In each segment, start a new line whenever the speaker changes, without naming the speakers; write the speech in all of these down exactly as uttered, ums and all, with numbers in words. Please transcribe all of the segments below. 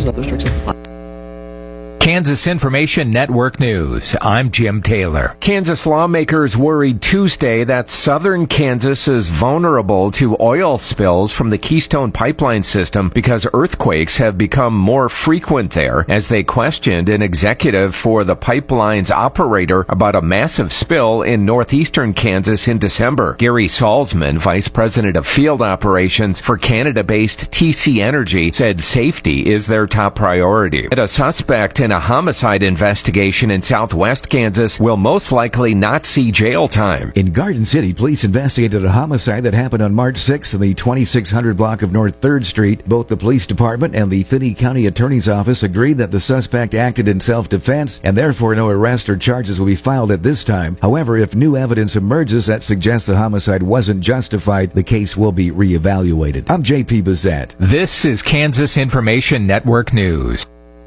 Other restrictions apply.
Kansas Information Network News. I'm Jim Taylor. Kansas lawmakers worried Tuesday that southern Kansas is vulnerable to oil spills from the Keystone Pipeline system because earthquakes have become more frequent there, as they questioned an executive for the pipeline's operator about a massive spill in northeastern Kansas in December. Gary Salzman, vice president of field operations for Canada-based T C Energy, said safety is their top priority. And a suspect in a homicide investigation in southwest Kansas will most likely not see jail time.
In Garden City, police investigated a homicide that happened on March sixth in the twenty-six hundred block of North third Street. Both the police department and the Finney County Attorney's Office agreed that the suspect acted in self-defense and therefore no arrest or charges will be filed at this time. However, if new evidence emerges that suggests the homicide wasn't justified, the case will be reevaluated. I'm J P Bissett.
This is Kansas Information Network News.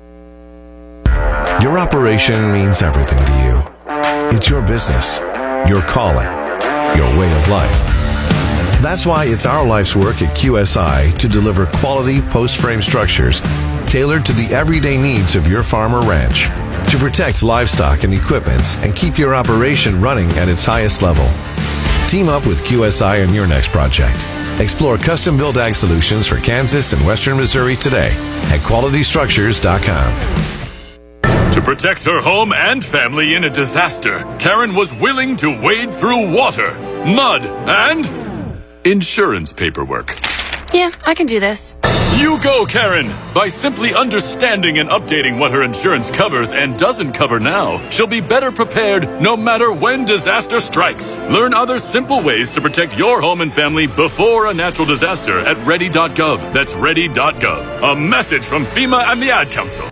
Your operation means everything to you. It's your business, your calling, your way of life. That's why it's our life's work at Q S I to deliver quality post-frame structures tailored to the everyday needs of your farm or ranch, to protect livestock and equipment and keep your operation running at its highest level. Team up with Q S I on your next project. Explore custom-built ag solutions for Kansas and western Missouri today at quality structures dot com.
To protect her home and family in a disaster, Karen was willing to wade through water, mud, and insurance paperwork.
Yeah, I can do this.
You go, Karen! By simply understanding and updating what her insurance covers and doesn't cover now, she'll be better prepared no matter when disaster strikes. Learn other simple ways to protect your home and family before a natural disaster at ready dot gov. That's ready dot gov. A message from FEMA and the Ad Council.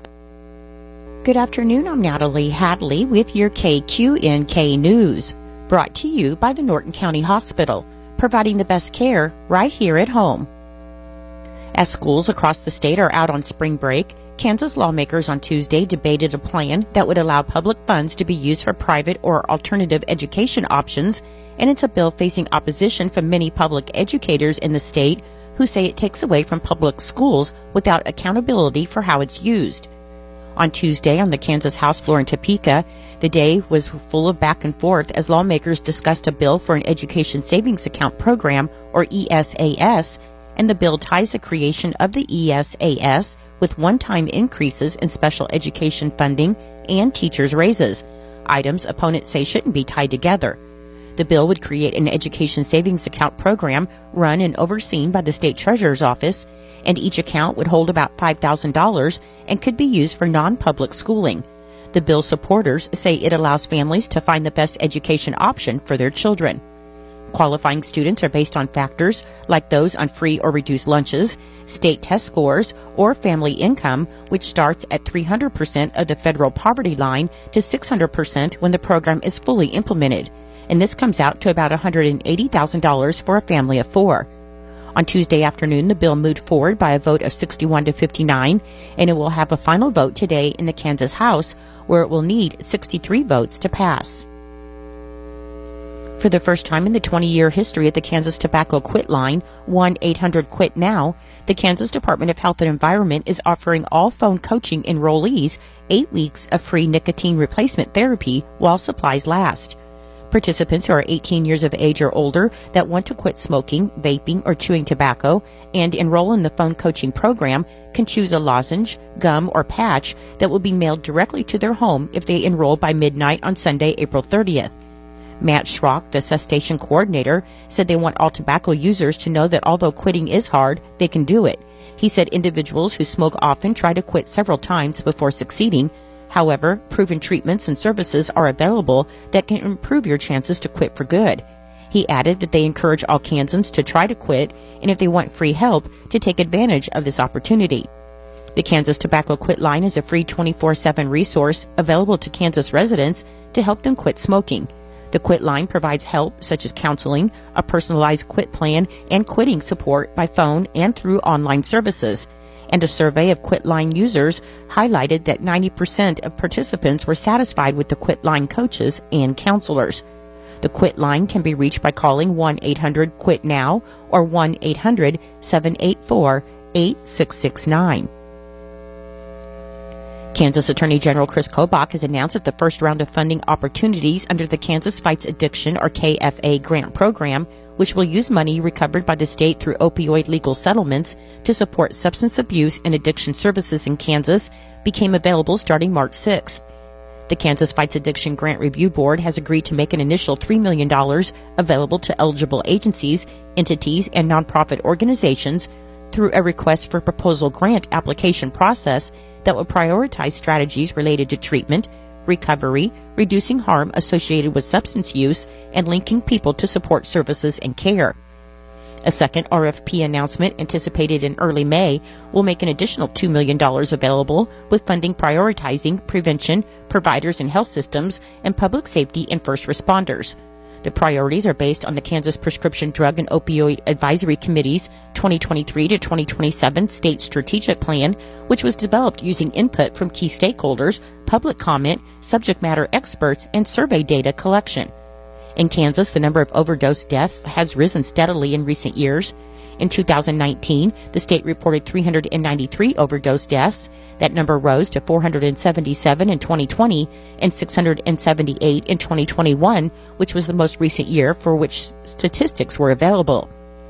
Good afternoon, I'm Natalie Hadley with your K Q N K News, brought to you by the Norton County Hospital, providing the best care right here at home. As schools across the state are out on spring break, Kansas lawmakers on Tuesday debated a plan that would allow public funds to be used for private or alternative education options, and it's a bill facing opposition from many public educators in the state who say it takes away from public schools without accountability for how it's used. On Tuesday on the Kansas House floor in Topeka, the day was full of back and forth as lawmakers discussed a bill for an Education Savings Account Program, or E S A S, and the bill ties the creation of the E S A S with one-time increases in special education funding and teachers' raises, items opponents say shouldn't be tied together. The bill would create an Education Savings Account Program run and overseen by the State Treasurer's Office, and each account would hold about five thousand dollars and could be used for non-public schooling. The bill's supporters say it allows families to find the best education option for their children. Qualifying students are based on factors like those on free or reduced lunches, state test scores, or family income, which starts at three hundred percent of the federal poverty line to six hundred percent when the program is fully implemented. And this comes out to about one hundred eighty thousand dollars for a family of four. On Tuesday afternoon, the bill moved forward by a vote of sixty-one to fifty-nine, and it will have a final vote today in the Kansas House, where it will need sixty-three votes to pass. For the first time in the twenty-year history of the Kansas Tobacco Quit line, one eight hundred quit now, the Kansas Department of Health and Environment is offering all phone coaching enrollees eight weeks of free nicotine replacement therapy while supplies last. Participants who are eighteen years of age or older that want to quit smoking, vaping, or chewing tobacco and enroll in the phone coaching program can choose a lozenge, gum, or patch that will be mailed directly to their home if they enroll by midnight on Sunday, April thirtieth. Matt Schrock, the cessation coordinator, said they want all tobacco users to know that although quitting is hard, they can do it. He said individuals who smoke often try to quit several times before succeeding. However, proven treatments and services are available that can improve your chances to quit for good. He added that they encourage all Kansans to try to quit, and if they want free help, to take advantage of this opportunity. The Kansas Tobacco Quit Line is a free twenty-four seven resource available to Kansas residents to help them quit smoking. The Quit Line provides help such as counseling, a personalized quit plan, and quitting support by phone and through online services. And a survey of Quit Line users highlighted that ninety percent of participants were satisfied with the Quit Line coaches and counselors. The Quit Line can be reached by calling one eight hundred quit now or one eight hundred seven eight four eight six six nine. Kansas Attorney General Chris Kobach has announced that the first round of funding opportunities under the Kansas Fights Addiction, or K F A, grant program, which will use money recovered by the state through opioid legal settlements to support substance abuse and addiction services in Kansas, became available starting March sixth. The Kansas Fights Addiction Grant Review Board has agreed to make an initial three million dollars available to eligible agencies, entities, and nonprofit organizations through a request for proposal grant application process that will prioritize strategies related to treatment, recovery, reducing harm associated with substance use, and linking people to support services and care. A second R F P announcement, anticipated in early May, will make an additional two million dollars available, with funding prioritizing prevention, providers and health systems, and public safety and first responders. The priorities are based on the Kansas Prescription Drug and Opioid Advisory Committee's twenty twenty-three to twenty twenty-seven State Strategic Plan, which was developed using input from key stakeholders, public comment, subject matter experts, and survey data collection. In Kansas, the number of overdose deaths has risen steadily in recent years. In two thousand nineteen, the state reported three hundred ninety-three overdose deaths. That number rose to four hundred seventy-seven in twenty twenty and six hundred seventy-eight in twenty twenty-one, which was the most recent year for which statistics were available.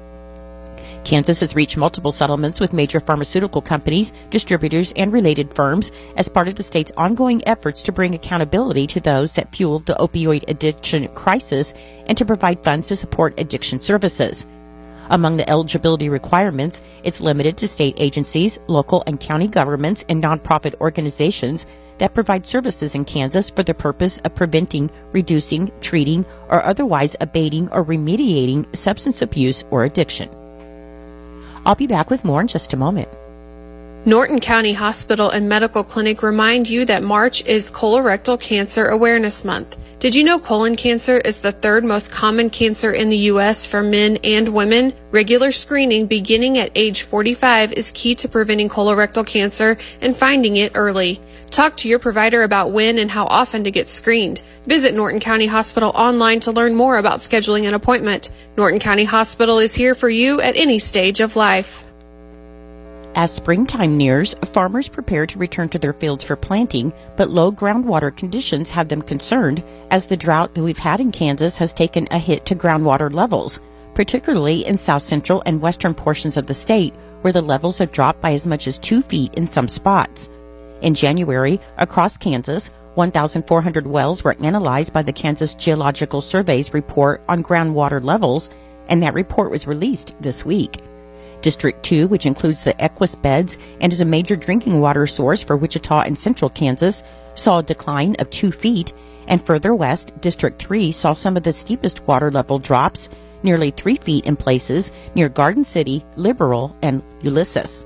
Kansas has reached multiple settlements with major pharmaceutical companies, distributors, and related firms as part of the state's ongoing efforts to bring accountability to those that fueled the opioid addiction crisis and to provide funds to support addiction services. Among the eligibility requirements, it's limited to state agencies, local and county governments, and nonprofit organizations that provide services in Kansas for the purpose of preventing, reducing, treating, or otherwise abating or remediating substance abuse or addiction. I'll be back with more in just a moment.
Norton County Hospital and Medical Clinic remind you that March is Colorectal Cancer Awareness Month. Did you know colon cancer is the third most common cancer in the U S for men and women? Regular screening beginning at age forty-five is key to preventing colorectal cancer and finding it early. Talk to your provider about when and how often to get screened. Visit Norton County Hospital online to learn more about scheduling an appointment. Norton County Hospital is here for you at any stage of life.
As springtime nears, farmers prepare to return to their fields for planting, but low groundwater conditions have them concerned as the drought that we've had in Kansas has taken a hit to groundwater levels, particularly in south central and western portions of the state, where the levels have dropped by as much as two feet in some spots. In January, across Kansas, one thousand four hundred wells were analyzed by the Kansas Geological Survey's report on groundwater levels, and that report was released this week. District two, which includes the Equus beds and is a major drinking water source for Wichita and central Kansas, saw a decline of two feet, and further west, District three saw some of the steepest water level drops, nearly three feet in places near Garden City, Liberal, and Ulysses.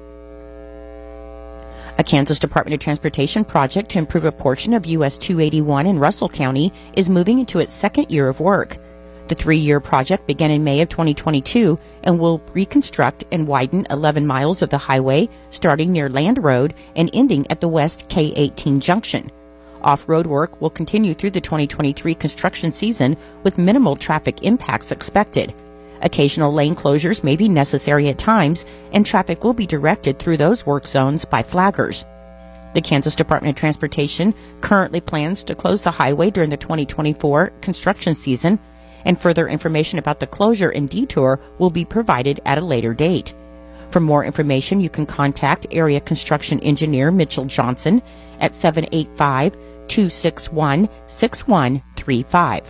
A Kansas Department of Transportation project to improve a portion of U S two eighty-one in Russell County is moving into its second year of work. The three-year project began in May of twenty twenty-two and will reconstruct and widen eleven miles of the highway, starting near Land Road and ending at the West K eighteen junction. Off-road work will continue through the twenty twenty-three construction season with minimal traffic impacts expected. Occasional lane closures may be necessary at times, and traffic will be directed through those work zones by flaggers. The Kansas Department of Transportation currently plans to close the highway during the twenty twenty-four construction season, and further information about the closure and detour will be provided at a later date. For more information, you can contact Area Construction Engineer Mitchell Johnson at seven eight five, two six one, six one three five.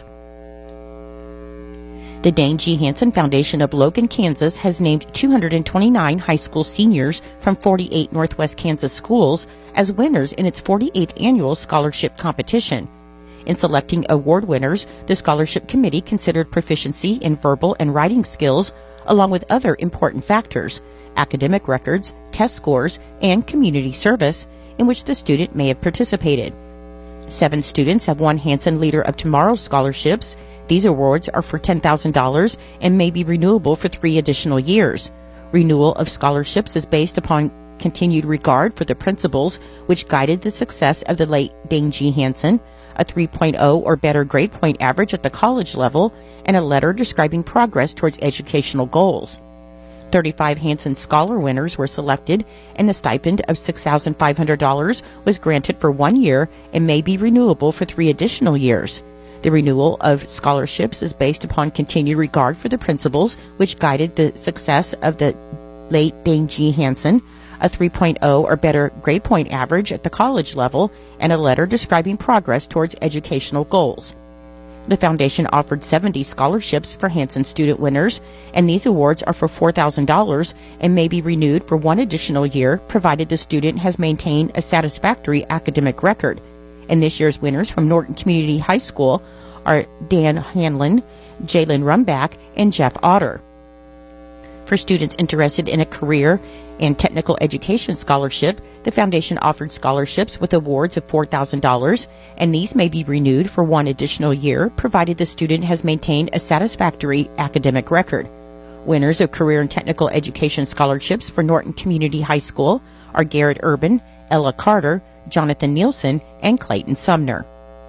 The Dane G. Hansen Foundation of Logan, Kansas has named two hundred twenty-nine high school seniors from forty-eight Northwest Kansas schools as winners in its forty-eighth annual scholarship competition. In selecting award winners, the scholarship committee considered proficiency in verbal and writing skills, along with other important factors, academic records, test scores, and community service, in which the student may have participated. Seven students have won Hansen Leader of Tomorrow scholarships. These awards are for ten thousand dollars and may be renewable for three additional years. Renewal of scholarships is based upon continued regard for the principles which guided the success of the late Dane G. Hansen, a three point oh or better grade point average at the college level, and a letter describing progress towards educational goals. thirty-five Hansen Scholar winners were selected, and the stipend of six thousand five hundred dollars was granted for one year and may be renewable for three additional years. The renewal of scholarships is based upon continued regard for the principles which guided the success of the late Dane G. Hansen, a three point oh or better grade point average at the college level, and a letter describing progress towards educational goals. The foundation offered seventy scholarships for Hansen student winners, and these awards are for four thousand dollars and may be renewed for one additional year, provided the student has maintained a satisfactory academic record. And this year's winners from Norton Community High School are Dan Hanlon, Jalen Rumback, and Jeff Otter. For students interested in a career and technical education scholarship, the foundation offered scholarships with awards of four thousand dollars, and these may be renewed for one additional year, provided the student has maintained a satisfactory academic record. Winners of career and technical education scholarships for Norton Community High School are Garrett Urban, Ella Carter, Jonathan Nielsen, and Clayton Sumner.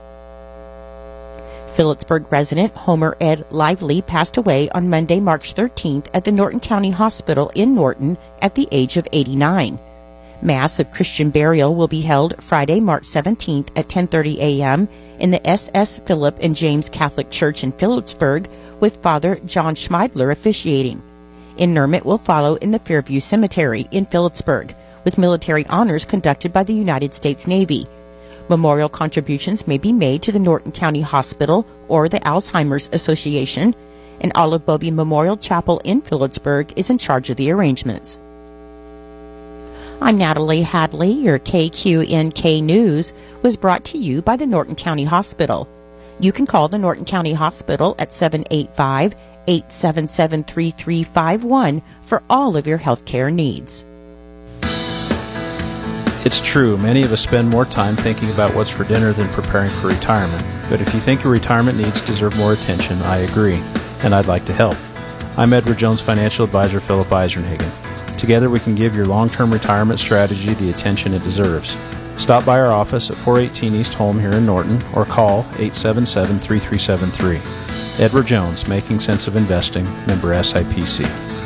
Phillipsburg resident Homer Ed Lively passed away on Monday, March thirteenth at the Norton County Hospital in Norton at the age of eighty-nine. Mass of Christian burial will be held Friday, March seventeenth at ten thirty a.m. in the S S Philip and James Catholic Church in Phillipsburg, with Father John Schmeidler officiating. Interment will follow in the Fairview Cemetery in Phillipsburg, with military honors conducted by the United States Navy. Memorial contributions may be made to the Norton County Hospital or the Alzheimer's Association, and Olive Bovey Memorial Chapel in Phillipsburg is in charge of the arrangements. I'm Natalie Hadley. Your K Q N K News was brought to you by the Norton County Hospital. You can call the Norton County Hospital at seven eight five, eight seven seven, three three five one for all of your health care needs.
It's true, many of us spend more time thinking about what's for dinner than preparing for retirement. But if you think your retirement needs deserve more attention, I agree, and I'd like to help. I'm Edward Jones Financial Advisor Philip Eisenhagen. Together we can give your long-term retirement strategy the attention it deserves. Stop by our office at four eighteen East Holm here in Norton, or call eight seven seven, three three seven three. Edward Jones, Making Sense of Investing, member S I P C.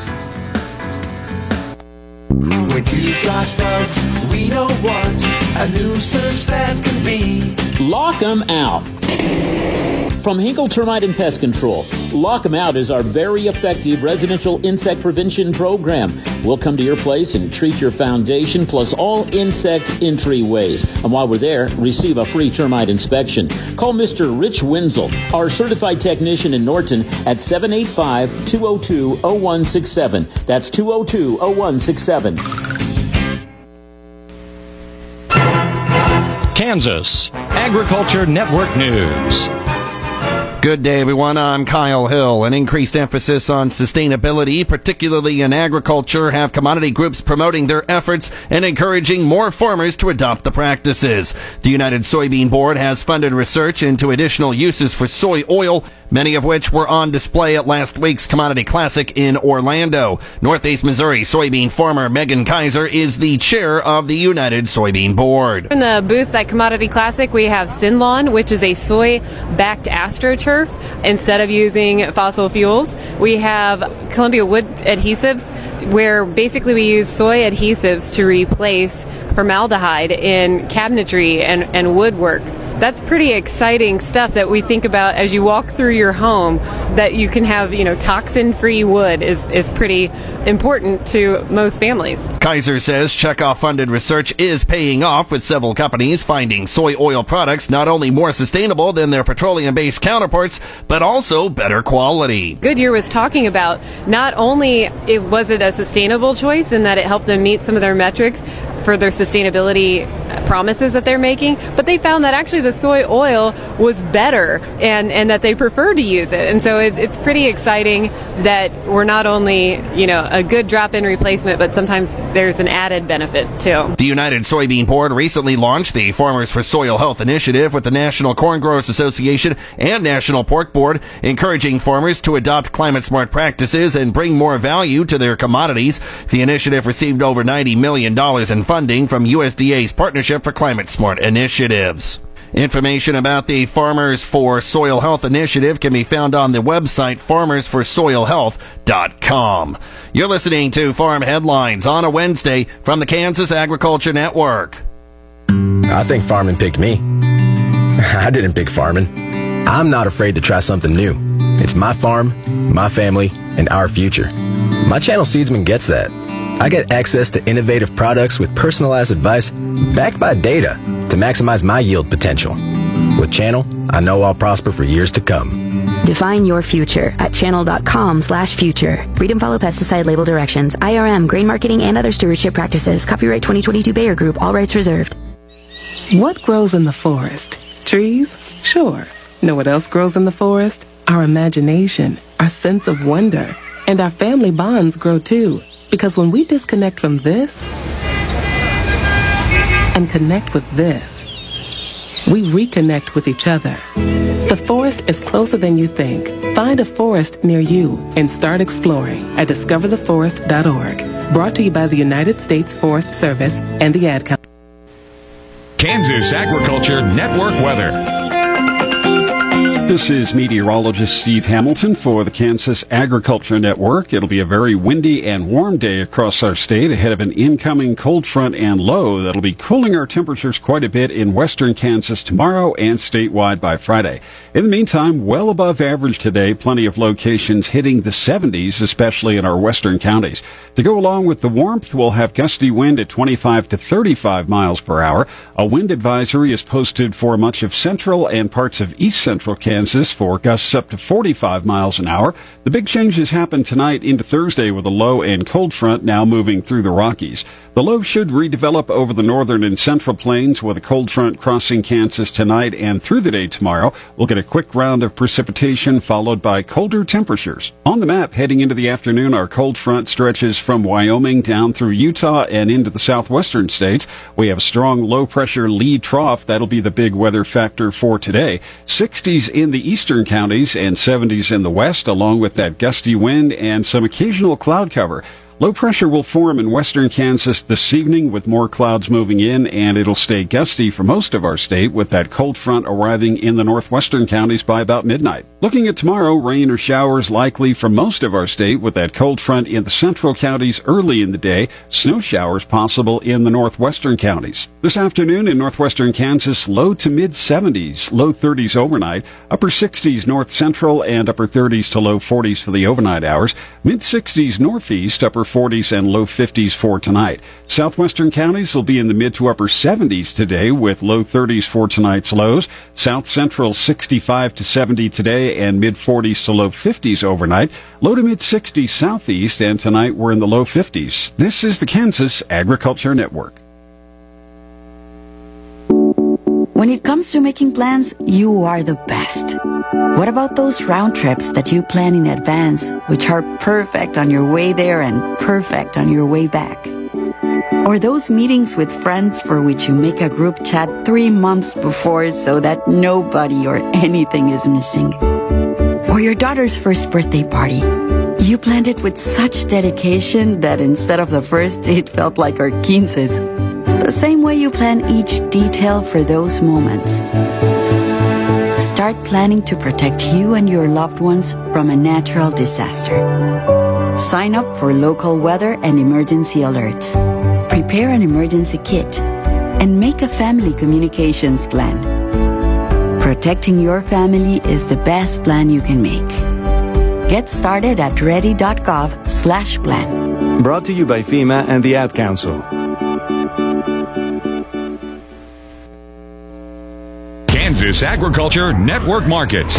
When you've got bugs, we don't want a nuisance that can be.
Lock 'em out. From Hinkle Termite and Pest Control, Lock 'em Out is our very effective residential insect prevention program. We'll come to your place and treat your foundation plus all insect entryways. And while we're there, receive a free termite inspection. Call Mister Rich Wenzel, our certified technician in Norton, at seven eight five, two oh two, oh one six seven. That's two oh two, oh one six seven.
Kansas Agriculture Network News.
Good day, everyone. I'm Kyle Hill. An increased emphasis on sustainability, particularly in agriculture, have commodity groups promoting their efforts and encouraging more farmers to adopt the practices. The United Soybean Board has funded research into additional uses for soy oil, many of which were on display at last week's Commodity Classic in Orlando. Northeast Missouri soybean farmer Megan Kaiser is the chair of the United Soybean Board.
In the booth at Commodity Classic, we have Synlon, which is a soy-backed astroturf. Instead of using fossil fuels, we have Columbia Wood Adhesives, where basically we use soy adhesives to replace formaldehyde in cabinetry and, and woodwork. That's pretty exciting stuff that we think about as you walk through your home, that you can have, you know, toxin-free wood is, is pretty important to most families.
Kaiser says Chekhov-funded research is paying off, with several companies finding soy oil products not only more sustainable than their petroleum-based counterparts, but also better quality.
Goodyear was talking about not only it was it a sustainable choice in that it helped them meet some of their metrics for their sustainability promises that they're making, but they found that actually the soy oil was better and, and that they prefer to use it. And so it's, it's pretty exciting that we're not only, you know, a good drop-in replacement, but sometimes there's an added benefit too.
The United Soybean Board recently launched the Farmers for Soil Health Initiative with the National Corn Growers Association and National Pork Board, encouraging farmers to adopt climate-smart practices and bring more value to their commodities. The initiative received over ninety million dollars in funding from U S D A's Partnership for Climate Smart Initiatives. Information about the Farmers for Soil Health initiative can be found on the website farmers for soil health dot com. You're listening to Farm Headlines on a Wednesday from the Kansas Agriculture Network.
I think farming picked me. I didn't pick farming. I'm not afraid to try something new. It's my farm, my family, and our future. My Channel Seedsman gets that. I get access to innovative products with personalized advice backed by data to maximize my yield potential. With Channel, I know I'll prosper for years to come.
Define your future at channel.com slash future. Read and follow pesticide label directions, I R M, grain marketing, and other stewardship practices. Copyright twenty twenty-two Bayer Group. All rights reserved.
What grows in the forest? Trees? Sure. Know what else grows in the forest? Our imagination, our sense of wonder, and our family bonds grow too. Because when we disconnect from this and connect with this, we reconnect with each other. The forest is closer than you think. Find a forest near you and start exploring at discover the forest dot org. Brought to you by the United States Forest Service and the Ad Council.
Kansas Agriculture Network weather.
This is meteorologist Steve Hamilton for the Kansas Agriculture Network. It'll be a very windy and warm day across our state ahead of an incoming cold front and low that'll be cooling our temperatures quite a bit in western Kansas tomorrow and statewide by Friday. In the meantime, well above average today, plenty of locations hitting the seventies, especially in our western counties. To go along with the warmth, we'll have gusty wind at twenty-five to thirty-five miles per hour. A wind advisory is posted for much of central and parts of east central Kansas for gusts up to forty-five miles an hour. The big changes happen tonight into Thursday with a low and cold front now moving through the Rockies. The low should redevelop over the northern and central plains with a cold front crossing Kansas tonight and through the day tomorrow. We'll get a quick round of precipitation followed by colder temperatures. On the map, heading into the afternoon, our cold front stretches from Wyoming down through Utah and into the southwestern states. We have a strong low-pressure lead trough. That'll be the big weather factor for today. sixties in the eastern counties and seventies in the west, along with that gusty wind and some occasional cloud cover. Low pressure will form in western Kansas this evening with more clouds moving in, and it'll stay gusty for most of our state with that cold front arriving in the northwestern counties by about midnight. Looking at tomorrow, rain or showers likely for most of our state with that cold front in the central counties early in the day, snow showers possible in the northwestern counties. This afternoon in northwestern Kansas, low to mid seventies, low thirties overnight, upper sixties north central and upper thirties to low forties for the overnight hours, mid sixties northeast, upper forties and low fifties for tonight. Southwestern counties will be in the mid to upper seventies today with low thirties for tonight's lows. South Central sixty-five to seventy today and mid forties to low fifties overnight. Low to mid sixties southeast, and tonight we're in the low fifties. This is the Kansas Agriculture Network.
When it comes to making plans, you are the best. What about those round trips that you plan in advance, which are perfect on your way there and perfect on your way back? Or those meetings with friends for which you make a group chat three months before so that nobody or anything is missing? Or your daughter's first birthday party. You planned it with such dedication that instead of the first, it felt like our quinces. The same way you plan each detail for those moments. Start planning to protect you and your loved ones from a natural disaster. Sign up for local weather and emergency alerts. Prepare an emergency kit and make a family communications plan. Protecting your family is the best plan you can make. Get started at ready.gov slash plan.
Brought to you by FEMA and the Ad Council.
Kansas Agriculture Network Markets.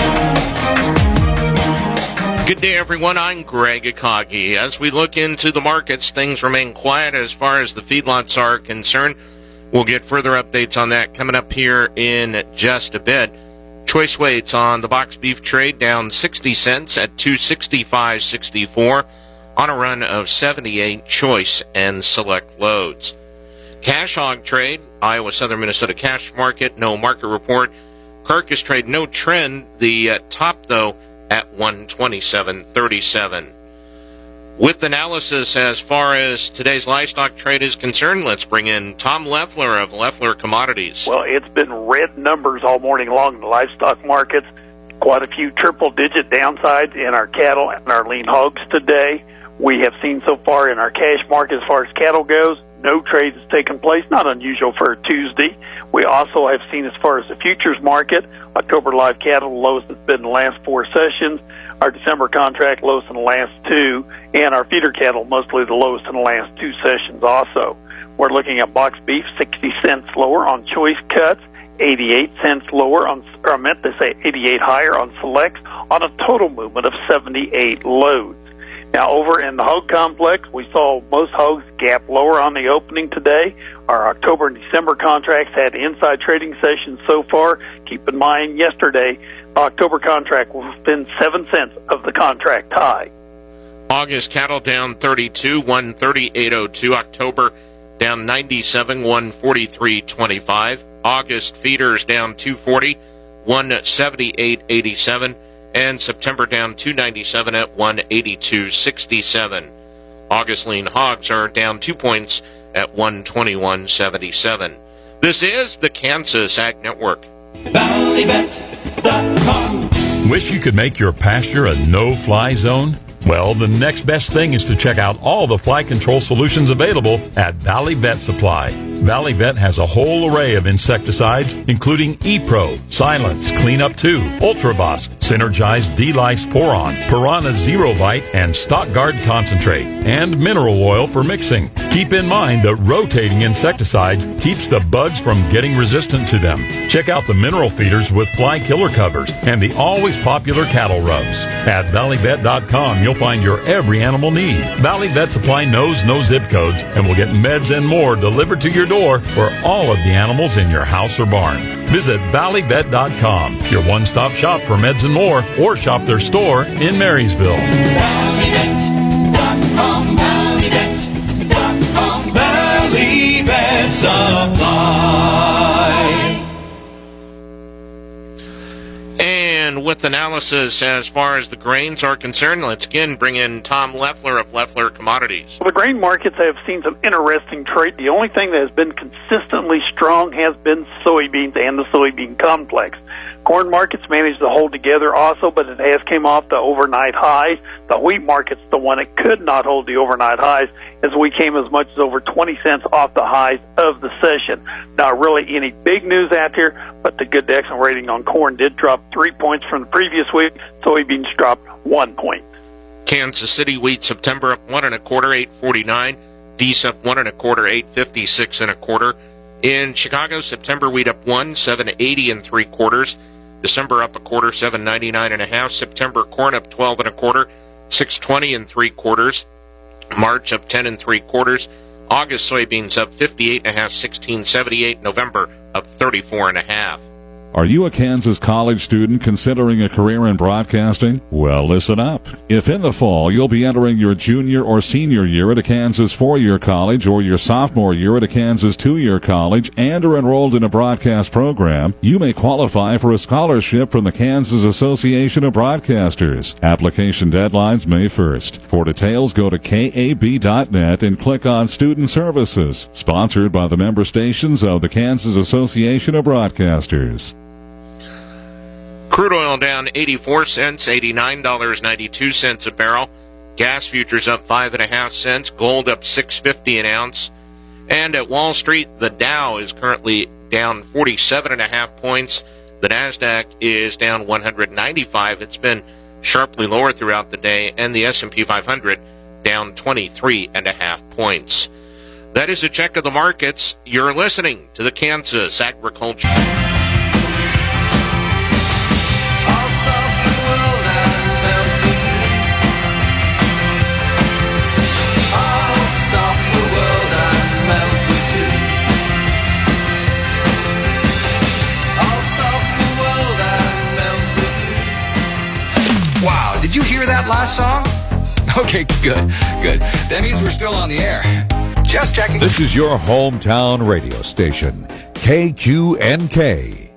Good day, everyone. I'm Greg Akagi. As we look into the markets, things remain quiet as far as the feedlots are concerned. We'll get further updates on that coming up here in just a bit. Choice weights on the box beef trade down sixty cents at two sixty-five sixty-four on a run of seventy-eight choice and select loads. Cash hog trade, Iowa Southern Minnesota cash market, no market report. Carcass trade, no trend. The uh, top, though, at one twenty-seven thirty-seven. With analysis as far as today's livestock trade is concerned, let's bring in Tom Leffler of Leffler Commodities.
Well, it's been red numbers all morning long in the livestock markets. Quite a few triple-digit downsides in our cattle and our lean hogs today. We have seen so far in our cash market as far as cattle goes, no trades has taken place, not unusual for a Tuesday. We also have seen as far as the futures market, October live cattle, the lowest it's been in the last four sessions, our December contract lowest in the last two, and our feeder cattle mostly the lowest in the last two sessions also. We're looking at box beef, sixty cents lower on choice cuts, eighty-eight cents lower on, or I meant to say eighty-eight higher on selects, on a total movement of seventy-eight loads. Now, over in the hog complex, we saw most hogs gap lower on the opening today. Our October and December contracts had inside trading sessions so far. Keep in mind, yesterday, October contract was within seven cents of the contract high.
August cattle down thirty-two, one thirty-eight oh two. October down ninety-seven, one forty-three twenty-five. August feeders down two forty, one seventy-eight eighty-seven. And September down two ninety-seven at one eighty-two sixty-seven. August lean hogs are down two points at one twenty-one seventy-seven. This is the Kansas Ag Network.
Valley Vet dot com. Wish you could make your pasture a no-fly zone? Well, the next best thing is to check out all the fly control solutions available at Valley Vet Supply. Valley Vet has a whole array of insecticides, including E-Pro, Silence, Cleanup two, Ultraboss, Synergize D-Lice Poron, Piranha Zero Bite, and Stock Guard Concentrate, and mineral oil for mixing. Keep in mind that rotating insecticides keeps the bugs from getting resistant to them. Check out the mineral feeders with fly killer covers and the always popular cattle rubs. At Valley Vet dot com, you'll find your every animal need. Valley Vet Supply knows no zip codes and will get meds and more delivered to your door for all of the animals in your house or barn. Visit Valley Vet dot com, your one-stop shop for meds and more, or shop their store in Marysville.
Valley Vet dot com, Valley Vet dot com, Valley Vet Supply.
And with analysis as far as the grains are concerned, let's again bring in Tom Leffler of Leffler Commodities.
Well, the grain markets have seen some interesting trade. The only thing that has been consistently strong has been soybeans and the soybean complex. Corn markets managed to hold together also, but it has came off the overnight highs. The wheat market's the one that could not hold the overnight highs, as we came as much as over twenty cents off the highs of the session. Not really any big news out here, but the good to excellent rating on corn did drop three points from the previous week. Soybeans dropped one point.
Kansas City wheat September up one and a quarter, eight forty-nine. D S up one and a quarter, eight fifty-six and a quarter. In Chicago, September wheat up one, seven eighty and three quarters. December up a quarter, seven ninety-nine and a half. September corn up twelve and a quarter, six twenty and three quarters. March up ten and three quarters. August soybeans up fifty-eight and a half, sixteen seventy-eight. November up thirty-four and a half.
Are you a Kansas college student considering a career in broadcasting? Well, listen up. If in the fall you'll be entering your junior or senior year at a Kansas four-year college or your sophomore year at a Kansas two-year college and are enrolled in a broadcast program, you may qualify for a scholarship from the Kansas Association of Broadcasters. Application deadlines May first. For details, go to K A B dot net and click on Student Services. Sponsored by the member stations of the Kansas Association of Broadcasters.
Crude oil down eighty-four cents, eighty-nine ninety-two a barrel. Gas futures up five and a half cents. Gold up six fifty an ounce. And at Wall Street, the Dow is currently down forty-seven and a half points. The Nasdaq is down one hundred ninety-five. It's been sharply lower throughout the day. And the S and P five hundred down twenty-three and a half points. That is a check of the markets. You're listening to the Kansas Agriculture.
Wow, did you hear that last song? Okay, good, good. That means we're still on the air. Just checking.
This is your hometown radio station, K Q N K.